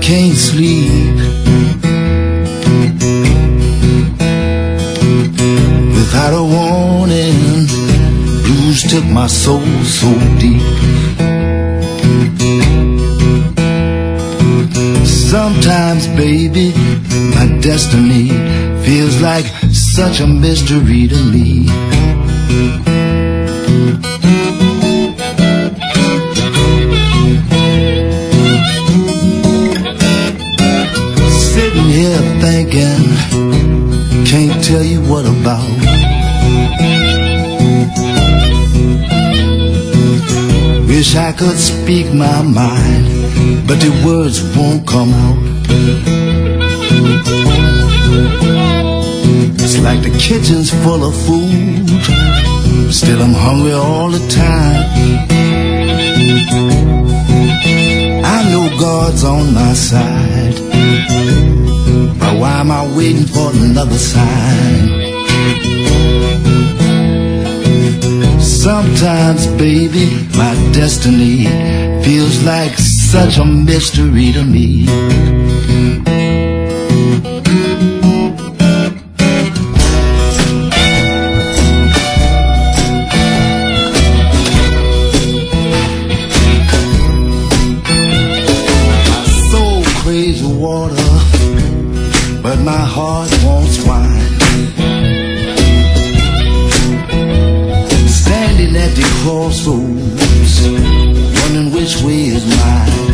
can't sleep without a warning. Blues took my soul so deep. Sometimes, baby, my destiny feels like such a mystery to me. Sitting here thinking, can't tell you what about. Wish I could speak my mind, but the words won't come out. It's like the kitchen's full of food, still I'm hungry all the time. I know God's on my side, but why am I waiting for another sign? Sometimes, baby, my destiny feels like such a mystery to me. My soul craves water, but my heart wants wine. Standing at the crossroads, wondering which way is mine.